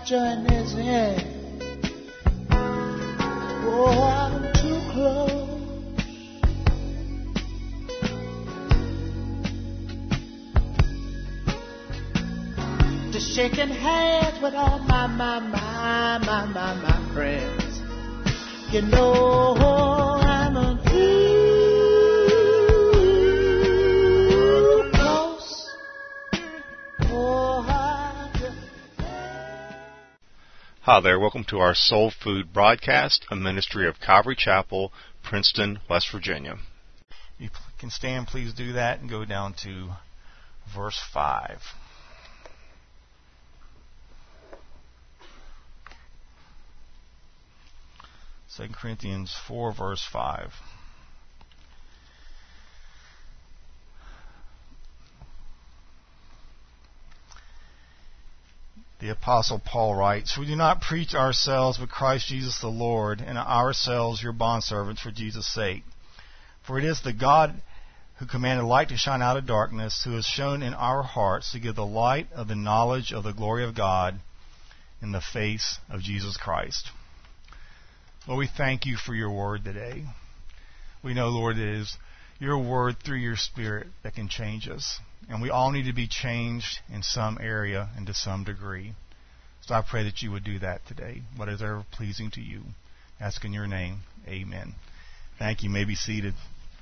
journey's end. Oh, I'm too close to shaking hands with all my friends. You know I'm too close. Oh, Hi there, welcome to our Soul Food broadcast, a ministry of Calvary Chapel, Princeton, West Virginia. You can stand, please do that, and go down to verse 5. 2 Corinthians 4, verse 5. The Apostle Paul writes, "We do not preach ourselves, but Christ Jesus the Lord, and ourselves your bondservants for Jesus' sake. For it is the God who commanded light to shine out of darkness, who has shown in our hearts to give the light of the knowledge of the glory of God in the face of Jesus Christ." Lord, we thank you for your word today. We know, Lord, it is your word through your Spirit that can change us. And we all need to be changed in some area and to some degree. So I pray that you would do that today, what is ever pleasing to you. Ask in your name, amen. Thank you. You may be seated.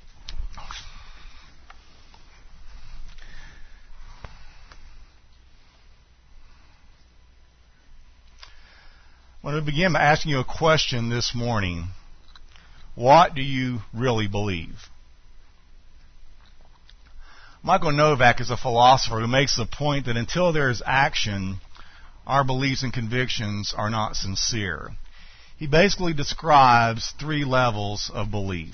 I want to begin by asking you a question this morning. What do you really believe? Michael Novak is a philosopher who makes the point that until there is action, our beliefs and convictions are not sincere. He basically describes 3 levels of belief.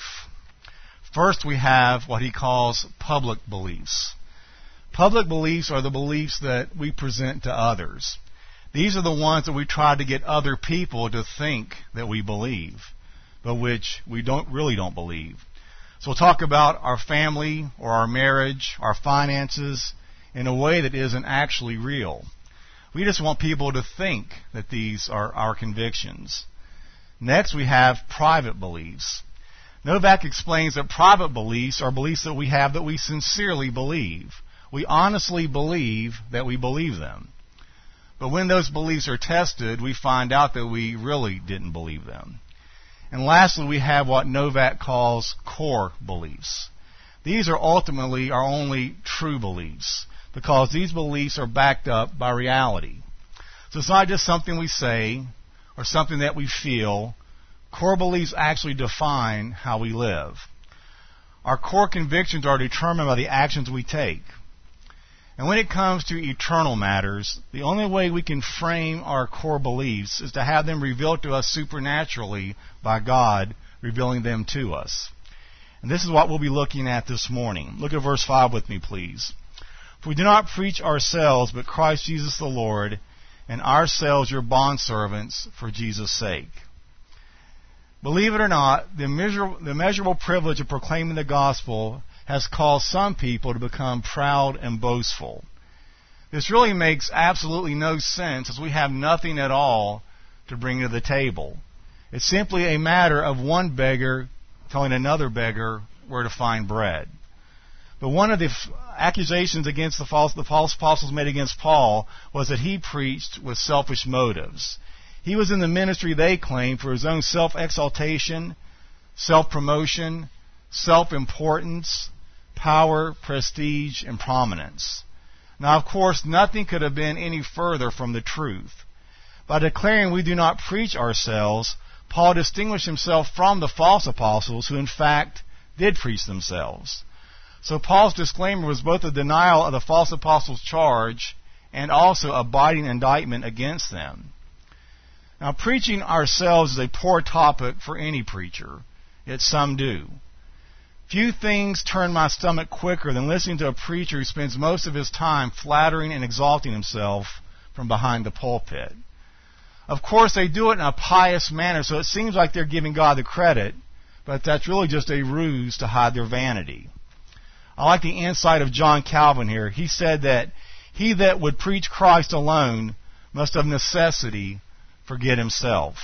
First, we have what he calls public beliefs. Public beliefs are the beliefs that we present to others. These are the ones that we try to get other people to think that we believe, but which we really don't believe. So we'll talk about our family or our marriage, our finances, in a way that isn't actually real. We just want people to think that these are our convictions. Next, we have private beliefs. Novak explains that private beliefs are beliefs that we have that we sincerely believe. We honestly believe that we believe them. But when those beliefs are tested, we find out that we really didn't believe them. And lastly, we have what Novak calls core beliefs. These are ultimately our only true beliefs, because these beliefs are backed up by reality. So it's not just something we say or something that we feel. Core beliefs actually define how we live. Our core convictions are determined by the actions we take. And when it comes to eternal matters, the only way we can frame our core beliefs is to have them revealed to us supernaturally by God, revealing them to us. And this is what we'll be looking at this morning. Look at verse 5 with me, please. "For we do not preach ourselves, but Christ Jesus the Lord, and ourselves your bondservants for Jesus' sake." Believe it or not, the immeasurable privilege of proclaiming the gospel has caused some people to become proud and boastful. This really makes absolutely no sense, as we have nothing at all to bring to the table. It's simply a matter of one beggar telling another beggar where to find bread. But one of the accusations against the false apostles made against Paul was that he preached with selfish motives. He was in the ministry, they claimed, for his own self-exaltation, self-promotion, self-importance, power, prestige, and prominence. Now, of course, nothing could have been any further from the truth. By declaring we do not preach ourselves, Paul distinguished himself from the false apostles who, in fact, did preach themselves. So Paul's disclaimer was both a denial of the false apostles' charge and also a biting indictment against them. Now, preaching ourselves is a poor topic for any preacher, yet some do. Few things turn my stomach quicker than listening to a preacher who spends most of his time flattering and exalting himself from behind the pulpit. Of course, they do it in a pious manner, so it seems like they're giving God the credit, but that's really just a ruse to hide their vanity. I like the insight of John Calvin here. He said that he that would preach Christ alone must of necessity forget himself.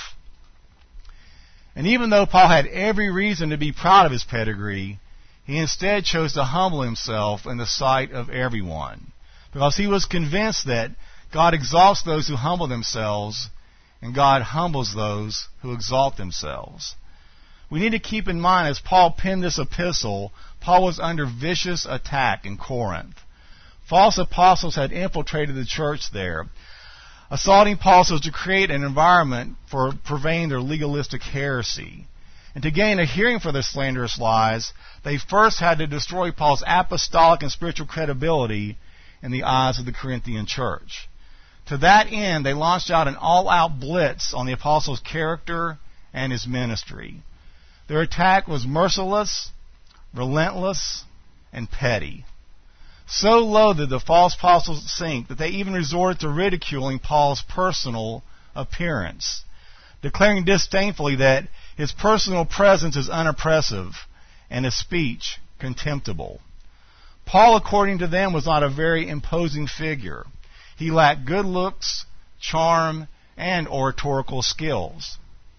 And even though Paul had every reason to be proud of his pedigree, he instead chose to humble himself in the sight of everyone, because he was convinced that God exalts those who humble themselves, and God humbles those who exalt themselves. We need to keep in mind, as Paul penned this epistle, Paul was under vicious attack in Corinth. False apostles had infiltrated the church there, assaulting Paul so as to create an environment for purveying their legalistic heresy. And to gain a hearing for their slanderous lies, they first had to destroy Paul's apostolic and spiritual credibility in the eyes of the Corinthian church. To that end, they launched out an all-out blitz on the apostle's character and his ministry. Their attack was merciless, relentless, and petty. So low did the false apostles sink that they even resorted to ridiculing Paul's personal appearance, declaring disdainfully that his personal presence is unimpressive and his speech contemptible. Paul, according to them, was not a very imposing figure. He lacked good looks, charm, and oratorical skills.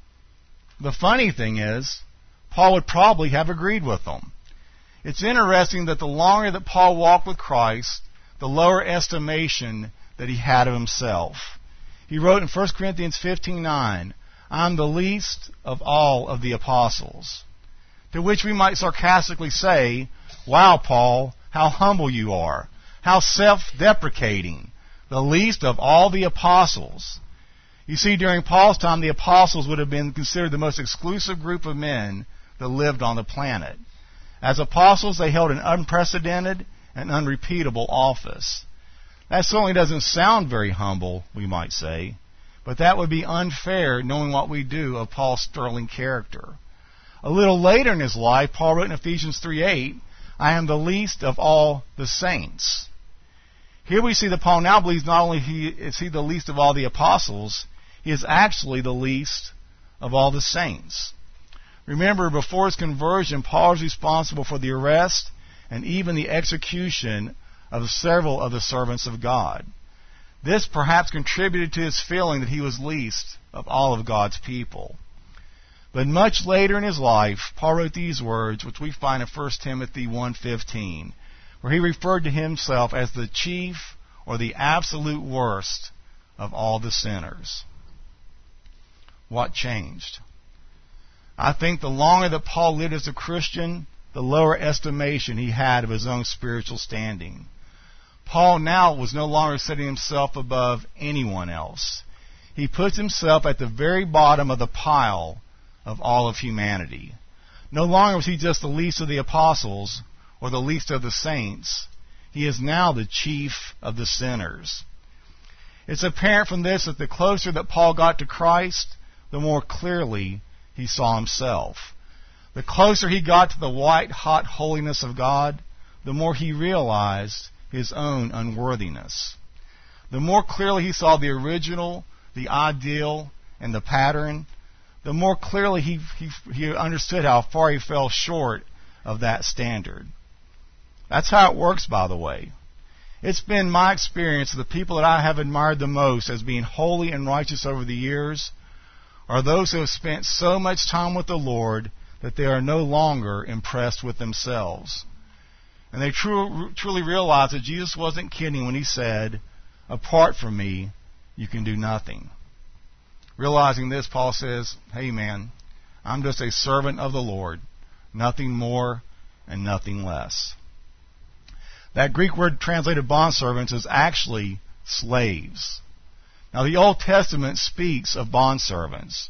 The funny thing is, Paul would probably have agreed with them. It's interesting that the longer that Paul walked with Christ, the lower estimation that he had of himself. He wrote in 1 Corinthians 15:9, "I'm the least of all of the apostles." To which we might sarcastically say, "Wow, Paul, how humble you are. How self-deprecating. The least of all the apostles." You see, during Paul's time, the apostles would have been considered the most exclusive group of men that lived on the planet. As apostles, they held an unprecedented and unrepeatable office. That certainly doesn't sound very humble, we might say, but that would be unfair knowing what we do of Paul's sterling character. A little later in his life, Paul wrote in Ephesians 3:8, "I am the least of all the saints." Here we see that Paul now believes not only is he the least of all the apostles, he is actually the least of all the saints. Remember, before his conversion, Paul was responsible for the arrest and even the execution of several of the servants of God. This perhaps contributed to his feeling that he was least of all of God's people. But much later in his life, Paul wrote these words, which we find in 1 Timothy 1:15, where he referred to himself as the chief or the absolute worst of all the sinners. What changed? I think the longer that Paul lived as a Christian, the lower estimation he had of his own spiritual standing. Paul now was no longer setting himself above anyone else. He puts himself at the very bottom of the pile of all of humanity. No longer was he just the least of the apostles or the least of the saints. He is now the chief of the sinners. It's apparent from this that the closer that Paul got to Christ, the more clearly he saw himself. The closer he got to the white-hot holiness of God, the more he realized his own unworthiness. The more clearly he saw the original, the ideal, and the pattern, the more clearly he understood how far he fell short of that standard. That's how it works, by the way. It's been my experience that the people that I have admired the most as being holy and righteous over the years are those who have spent so much time with the Lord that they are no longer impressed with themselves. And they truly realize that Jesus wasn't kidding when he said, "Apart from me, you can do nothing." Realizing this, Paul says, "Hey man, I'm just a servant of the Lord, nothing more and nothing less." That Greek word translated bondservants is actually slaves. Now, the Old Testament speaks of bondservants.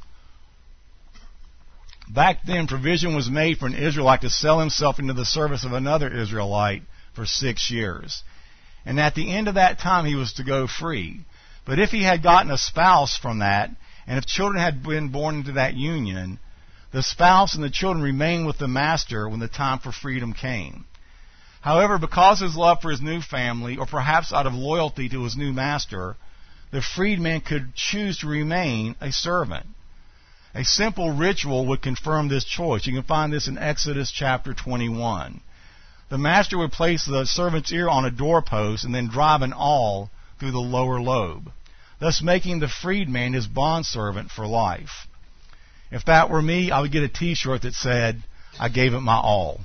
Back then, provision was made for an Israelite to sell himself into the service of another Israelite for 6 years. And at the end of that time, he was to go free. But if he had gotten a spouse from that, and if children had been born into that union, the spouse and the children remained with the master when the time for freedom came. However, because of his love for his new family, or perhaps out of loyalty to his new master, the freedman could choose to remain a servant. A simple ritual would confirm this choice. You can find this in Exodus chapter 21. The master would place the servant's ear on a doorpost and then drive an awl through the lower lobe. thus making the freedman his bondservant for life. If that were me, I would get a t-shirt that said, I gave it my all.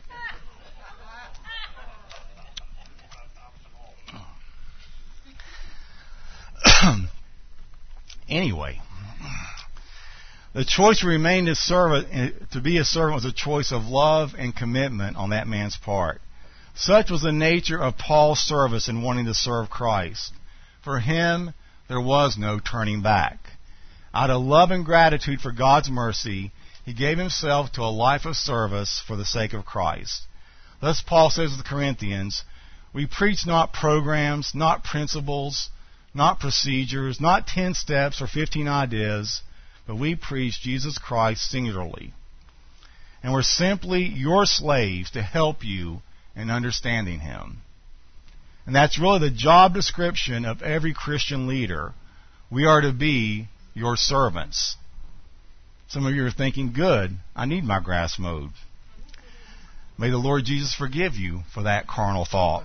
Anyway, the choice to remain his servant, to be his servant, was a choice of love and commitment on that man's part. Such was the nature of Paul's service in wanting to serve Christ. For him, there was no turning back. Out of love and gratitude for God's mercy, he gave himself to a life of service for the sake of Christ. Thus Paul says to the Corinthians, we preach not programs, not principles, not procedures, not 10 steps or 15 ideas, but we preach Jesus Christ singularly. And we're simply your slaves to help you in understanding Him. And that's really the job description of every Christian leader. We are to be your servants. Some of you are thinking, good, I need my grass mowed. May the Lord Jesus forgive you for that carnal thought.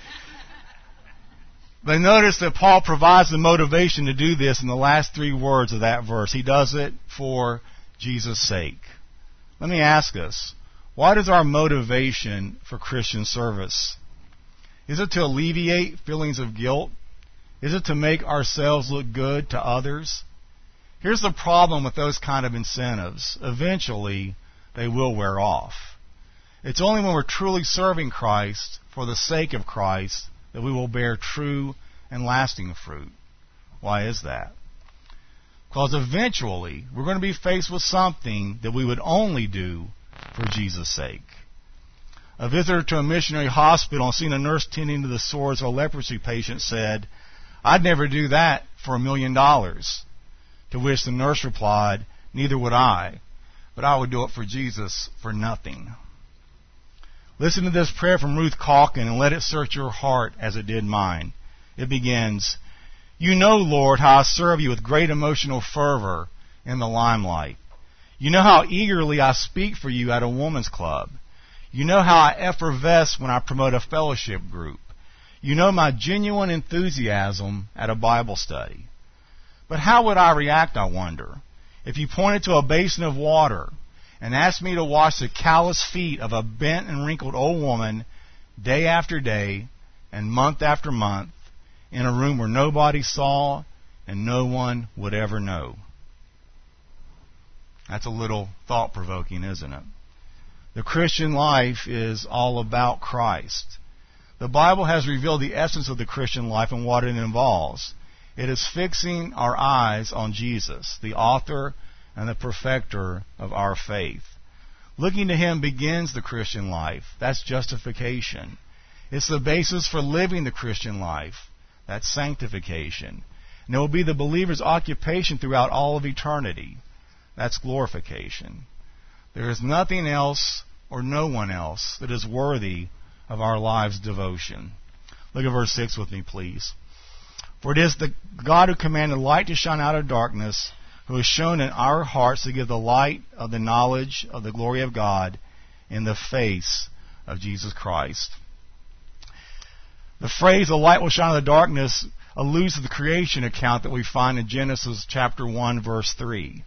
But notice that Paul provides the motivation to do this in the last 3 words of that verse. He does it for Jesus' sake. Let me ask us, what is our motivation for Christian service? Is it to alleviate feelings of guilt? Is it to make ourselves look good to others? Here's the problem with those kind of incentives. Eventually, they will wear off. It's only when we're truly serving Christ for the sake of Christ that we will bear true and lasting fruit. Why is that? Because eventually we're going to be faced with something that we would only do for Jesus' sake. A visitor to a missionary hospital and seeing a nurse tending to the sores of a leprosy patient said, I'd never do that for $1 million. To which the nurse replied, neither would I, but I would do it for Jesus for nothing. Listen to this prayer from Ruth Calkin and let it search your heart as it did mine. It begins, you know, Lord, how I serve you with great emotional fervor in the limelight. You know how eagerly I speak for you at a woman's club. You know how I effervesce when I promote a fellowship group. You know my genuine enthusiasm at a Bible study. But how would I react, I wonder, if you pointed to a basin of water and asked me to wash the callous feet of a bent and wrinkled old woman day after day and month after month in a room where nobody saw and no one would ever know? That's a little thought-provoking, isn't it? The Christian life is all about Christ. The Bible has revealed the essence of the Christian life and what it involves. It is fixing our eyes on Jesus, the author and the perfecter of our faith. Looking to Him begins the Christian life. That's justification. It's the basis for living the Christian life. That's sanctification. And it will be the believer's occupation throughout all of eternity. That's glorification. There is nothing else or no one else that is worthy of our lives' devotion. Look at verse 6 with me, please. For it is the God who commanded light to shine out of darkness, who has shown in our hearts to give the light of the knowledge of the glory of God in the face of Jesus Christ. The phrase, the light will shine out of the darkness, alludes to the creation account that we find in Genesis chapter 1, verse 3.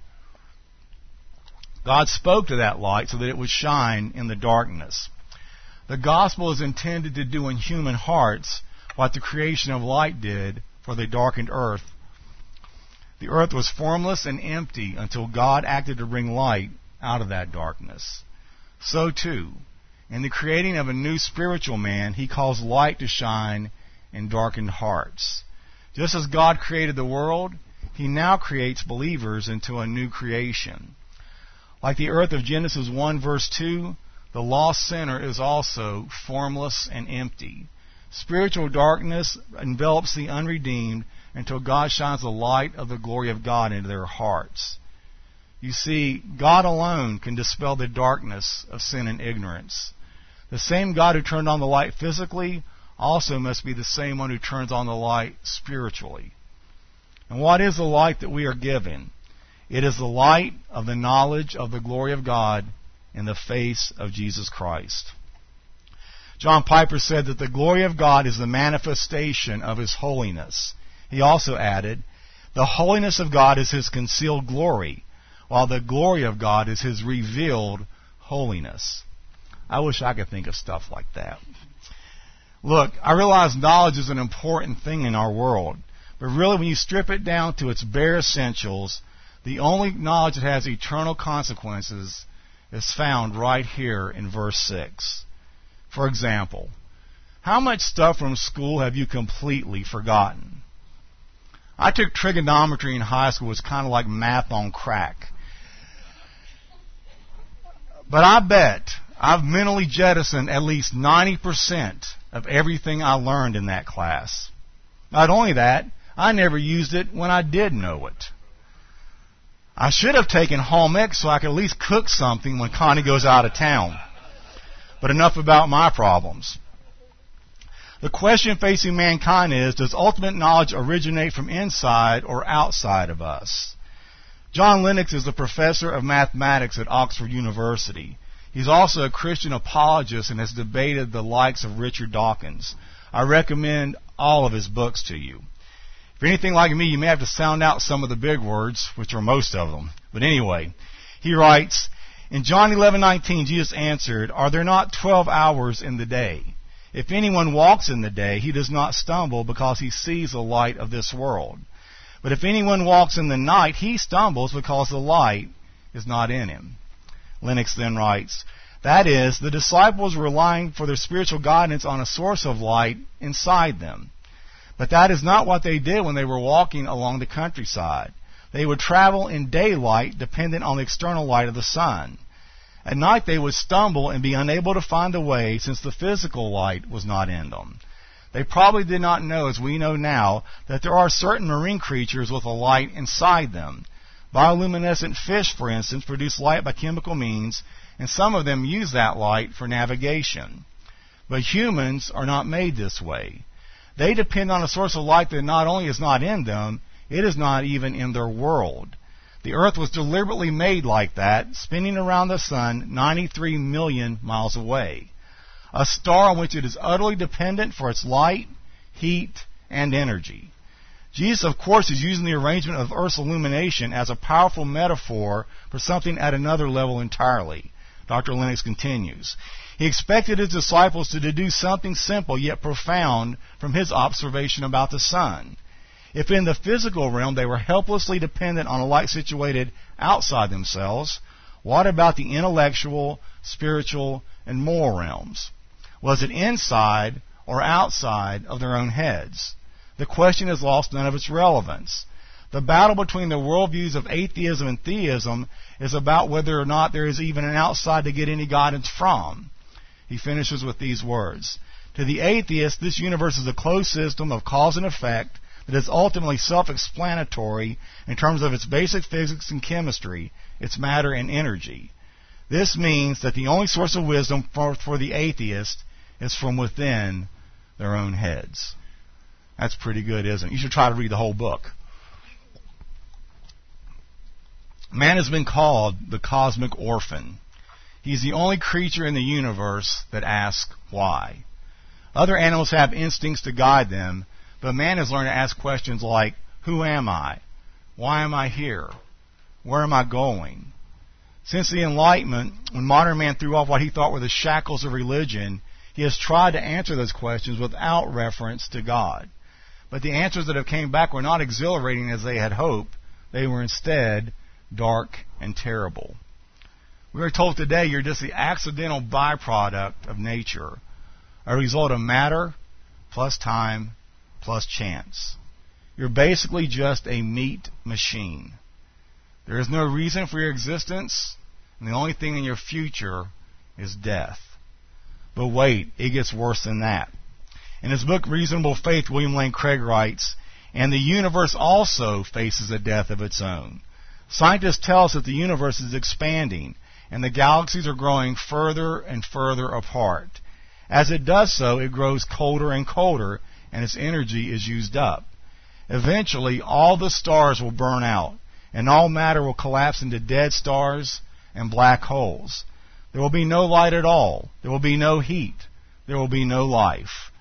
God spoke to that light so that it would shine in the darkness. The gospel is intended to do in human hearts what the creation of light did for the darkened earth. The earth was formless and empty until God acted to bring light out of that darkness. So too, in the creating of a new spiritual man, He calls light to shine in darkened hearts. Just as God created the world, He now creates believers into a new creation. Like the earth of Genesis 1 verse 2, the lost sinner is also formless and empty. Spiritual darkness envelops the unredeemed until God shines the light of the glory of God into their hearts. You see, God alone can dispel the darkness of sin and ignorance. The same God who turned on the light physically also must be the same one who turns on the light spiritually. And what is the light that we are given? It is the light of the knowledge of the glory of God in the face of Jesus Christ. John Piper said that the glory of God is the manifestation of His holiness. He also added, the holiness of God is His concealed glory, while the glory of God is His revealed holiness. I wish I could think of stuff like that. Look, I realize knowledge is an important thing in our world, but really when you strip it down to its bare essentials, the only knowledge that has eternal consequences is found right here in verse 6. For example, how much stuff from school have you completely forgotten? I took trigonometry in high school. It was kind of like math on crack. But I bet I've mentally jettisoned at least 90% of everything I learned in that class. Not only that, I never used it when I did know it. I should have taken home ec so I could at least cook something when Connie goes out of town. But enough about my problems. The question facing mankind is, does ultimate knowledge originate from inside or outside of us? John Lennox is a professor of mathematics at Oxford University. He's also a Christian apologist and has debated the likes of Richard Dawkins. I recommend all of his books to you. If you're anything like me, you may have to sound out some of the big words, which are most of them. But anyway, he writes, in John 11:19, Jesus answered, are there not 12 hours in the day? If anyone walks in the day, he does not stumble because he sees the light of this world. But if anyone walks in the night, he stumbles because the light is not in him. Lennox then writes, that is, the disciples were relying for their spiritual guidance on a source of light inside them. But that is not what they did when they were walking along the countryside. They would travel in daylight dependent on the external light of the sun. At night they would stumble and be unable to find the way since the physical light was not in them. They probably did not know, as we know now, that there are certain marine creatures with a light inside them. Bioluminescent fish, for instance, produce light by chemical means, and some of them use that light for navigation. But humans are not made this way. They depend on a source of light that not only is not in them, it is not even in their world. The earth was deliberately made like that, spinning around the sun 93 million miles away. A star on which it is utterly dependent for its light, heat, and energy. Jesus, of course, is using the arrangement of Earth's illumination as a powerful metaphor for something at another level entirely. Dr. Lennox continues. He expected his disciples to deduce something simple yet profound from his observation about the sun. If in the physical realm they were helplessly dependent on a light situated outside themselves, what about the intellectual, spiritual, and moral realms? Was it inside or outside of their own heads? The question has lost none of its relevance. The battle between the worldviews of atheism and theism is about whether or not there is even an outside to get any guidance from. He finishes with these words. To the atheist, this universe is a closed system of cause and effect that is ultimately self-explanatory in terms of its basic physics and chemistry, its matter and energy. This means that the only source of wisdom for the atheist is from within their own heads. That's pretty good, isn't it? You should try to read the whole book. Man has been called the cosmic orphan. He's the only creature in the universe that asks why. Other animals have instincts to guide them, but man has learned to ask questions like, who am I? Why am I here? Where am I going? Since the Enlightenment, when modern man threw off what he thought were the shackles of religion, he has tried to answer those questions without reference to God. But the answers that have came back were not exhilarating as they had hoped. They were instead dark and terrible. We are told today you're just the accidental byproduct of nature, a result of matter plus time plus chance. You're basically just a meat machine. There is no reason for your existence, and the only thing in your future is death. But wait, it gets worse than that. In his book Reasonable Faith, William Lane Craig writes, and the universe also faces a death of its own. Scientists tell us that the universe is expanding, and the galaxies are growing further and further apart. As it does so, it grows colder and colder, and its energy is used up. Eventually, all the stars will burn out, and all matter will collapse into dead stars and black holes. There will be no light at all. There will be no heat. There will be no life.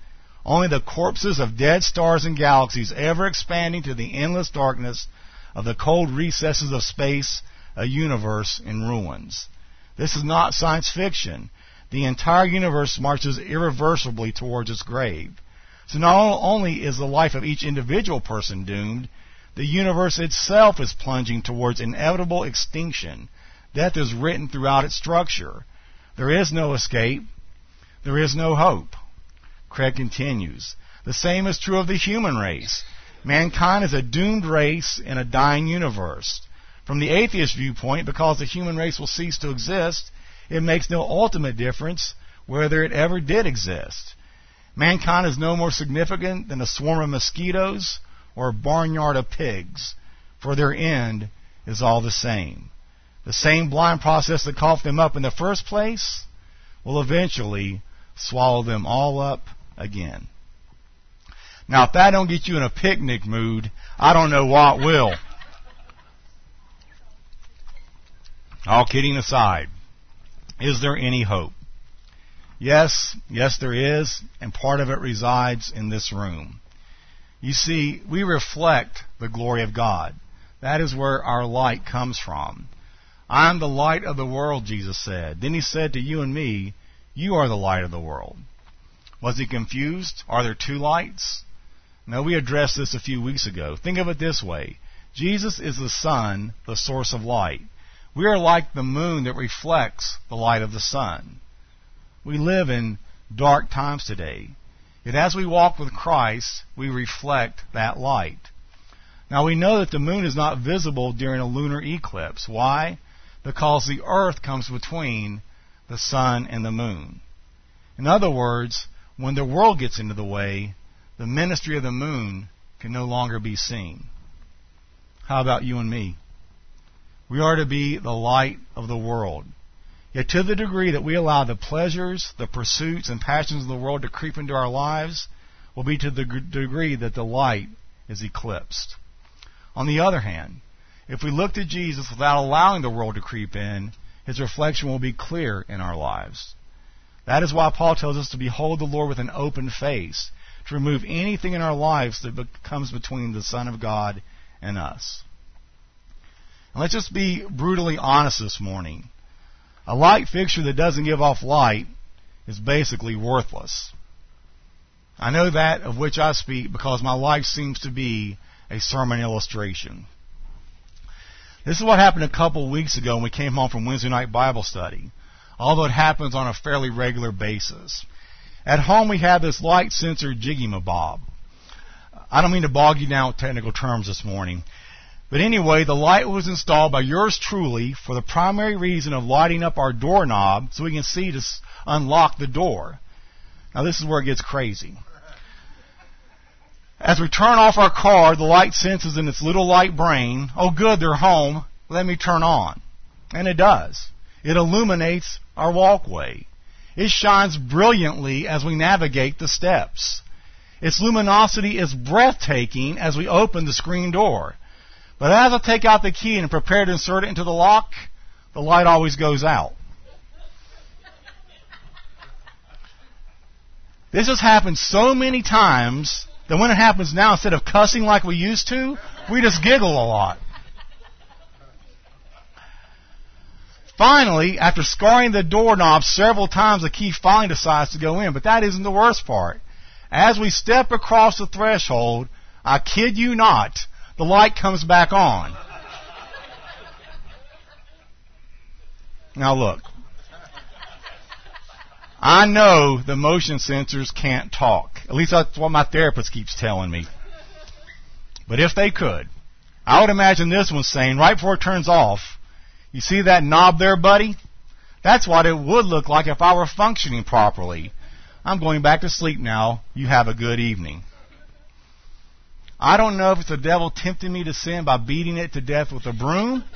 only the corpses of dead stars and galaxies ever expanding to the endless darkness of the cold recesses of space, a universe in ruins. This is not science fiction. The entire universe marches irreversibly towards its grave. So not only is the life of each individual person doomed, the universe itself is plunging towards inevitable extinction. Death is written throughout its structure. There is no escape. There is no hope. Craig continues, the same is true of the human race. Mankind is a doomed race in a dying universe. From the atheist viewpoint, because the human race will cease to exist, it makes no ultimate difference whether it ever did exist. Mankind is no more significant than a swarm of mosquitoes or a barnyard of pigs, for their end is all the same. The same blind process that coughed them up in the first place will eventually swallow them all up again. Now, if that don't get you in a picnic mood, I don't know what will. All kidding aside, is there any hope? Yes, there is, and part of it resides in this room. You see, we reflect the glory of God. That is where our light comes from. I am the light of the world, Jesus said. Then he said to you and me, you are the light of the world. Was he confused? Are there two lights? No, we addressed this a few weeks ago. Think of it this way. Jesus is the sun, the source of light. We are like the moon that reflects the light of the sun. We live in dark times today. Yet as we walk with Christ, we reflect that light. Now we know that the moon is not visible during a lunar eclipse. Why? Because the earth comes between the sun and the moon. In other words, when the world gets into the way, the ministry of the moon can no longer be seen. How about you and me? We are to be the light of the world. Yet to the degree that we allow the pleasures, the pursuits, and passions of the world to creep into our lives, will be to the degree that the light is eclipsed. On the other hand, if we look to Jesus without allowing the world to creep in, his reflection will be clear in our lives. That is why Paul tells us to behold the Lord with an open face, to remove anything in our lives that comes between the Son of God and us. And let's just be brutally honest this morning. A light fixture that doesn't give off light is basically worthless. I know that of which I speak because my life seems to be a sermon illustration. This is what happened a couple weeks ago when we came home from Wednesday night Bible study, although it happens on a fairly regular basis. At home we have this light sensor jiggy-mabob. I don't mean to bog you down with technical terms this morning. But anyway, the light was installed by yours truly for the primary reason of lighting up our doorknob so we can see to unlock the door. Now this is where it gets crazy. As we turn off our car, the light senses in its little light brain, oh good, they're home, let me turn on. And it does. It illuminates our walkway. It shines brilliantly as we navigate the steps. Its luminosity is breathtaking as we open the screen door. But as I take out the key and prepare to insert it into the lock, the light always goes out. This has happened so many times that when it happens now, instead of cussing like we used to, we just giggle a lot. Finally, after scarring the doorknob several times, the key finally decides to go in. But that isn't the worst part. As we step across the threshold, I kid you not, the light comes back on. Now look, I know the motion sensors can't talk. At least that's what my therapist keeps telling me. But if they could, I would imagine this one saying, right before it turns off, you see that knob there, buddy? That's what it would look like if I were functioning properly. I'm going back to sleep now. You have a good evening. I don't know if it's the devil tempting me to sin by beating it to death with a broom,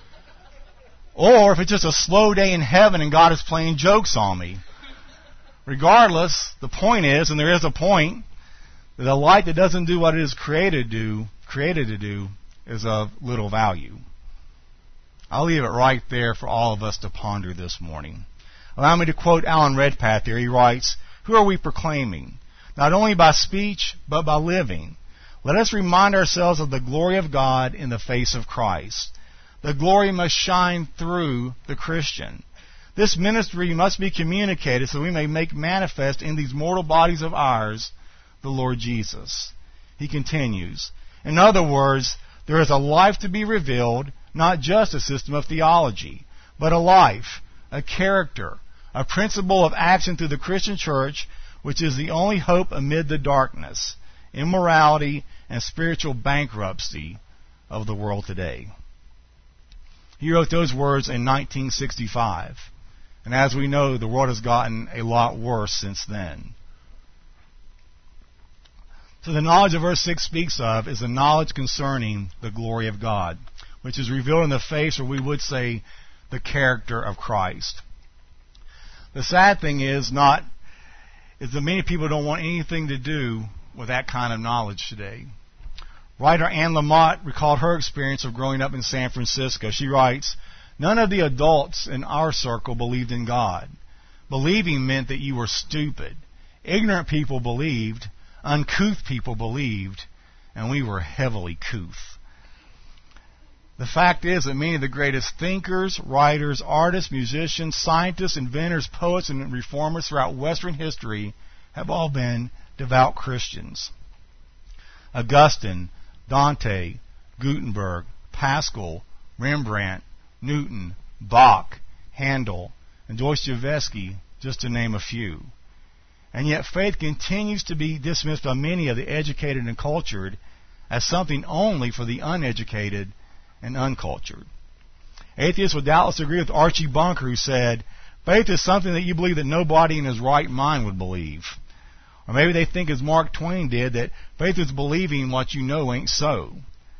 or if it's just a slow day in heaven and God is playing jokes on me. Regardless, the point is, and there is a point, that a light that doesn't do what it is created to do is of little value. I'll leave it right there for all of us to ponder this morning. Allow me to quote Alan Redpath here. He writes, "Who are we proclaiming? not only by speech, but by living. Let us remind ourselves of the glory of God in the face of Christ. The glory must shine through the Christian. This ministry must be communicated so we may make manifest in these mortal bodies of ours the Lord Jesus. He continues, in other words, there is a life to be revealed, not just a system of theology, but a life, a character, a principle of action through the Christian church, which is the only hope amid the darkness, immorality, and spiritual bankruptcy of the world today. He wrote those words in 1965. And as we know, the world has gotten a lot worse since then. So the knowledge of verse 6 speaks of is the knowledge concerning the glory of God, which is revealed in the face, or we would say, the character of Christ. The sad thing is that many people don't want anything to do with that kind of knowledge today. Writer Anne Lamott recalled her experience of growing up in San Francisco. She writes, none of the adults in our circle believed in God. Believing meant that you were stupid. Ignorant people believed, uncouth people believed, and we were heavily couth. The fact is that many of the greatest thinkers, writers, artists, musicians, scientists, inventors, poets, and reformers throughout Western history have all been devout Christians. Augustine, Dante, Gutenberg, Pascal, Rembrandt, Newton, Bach, Handel, and Dostoevsky, just to name a few. And yet faith continues to be dismissed by many of the educated and cultured as something only for the uneducated and uncultured. Atheists would doubtless agree with Archie Bunker, who said, faith is something that you believe that nobody in his right mind would believe. Or maybe they think, as Mark Twain did, that faith is believing what you know ain't so.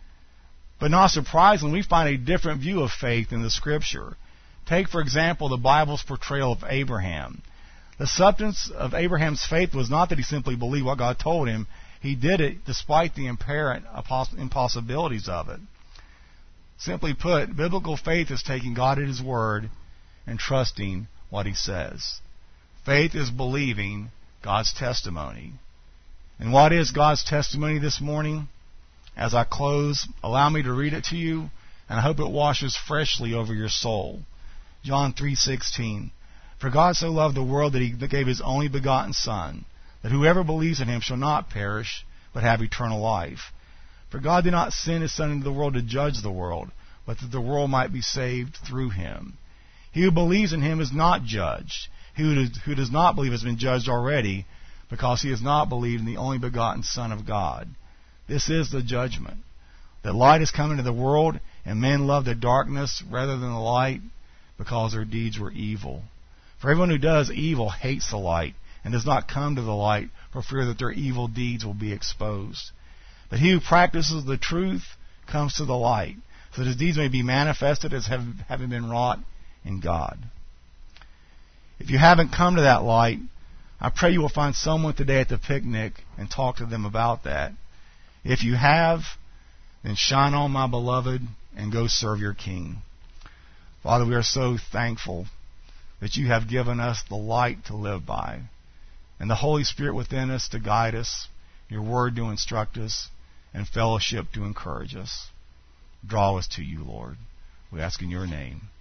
But not surprisingly, we find a different view of faith in the Scripture. Take, for example, the Bible's portrayal of Abraham. The substance of Abraham's faith was not that he simply believed what God told him. He did it despite the apparent impossibilities of it. Simply put, biblical faith is taking God at His word and trusting what He says. Faith is believing God's testimony. And what is God's testimony this morning? As I close, allow me to read it to you, and I hope it washes freshly over your soul. John 3:16. For God so loved the world that He gave His only begotten Son, that whoever believes in Him shall not perish, but have eternal life. For God did not send His Son into the world to judge the world, but that the world might be saved through Him. He who believes in Him is not judged. He who does not believe has been judged already, because he has not believed in the only begotten Son of God. This is the judgment, that light has come into the world, and men love the darkness rather than the light, because their deeds were evil. For everyone who does evil hates the light, and does not come to the light, for fear that their evil deeds will be exposed. But he who practices the truth comes to the light, so that his deeds may be manifested as having been wrought in God. If you haven't come to that light, I pray you will find someone today at the picnic and talk to them about that. If you have, then shine on, my beloved, and go serve your King. Father, we are so thankful that you have given us the light to live by, and the Holy Spirit within us to guide us, your word to instruct us, and fellowship to encourage us. Draw us to you, Lord. We ask in your name.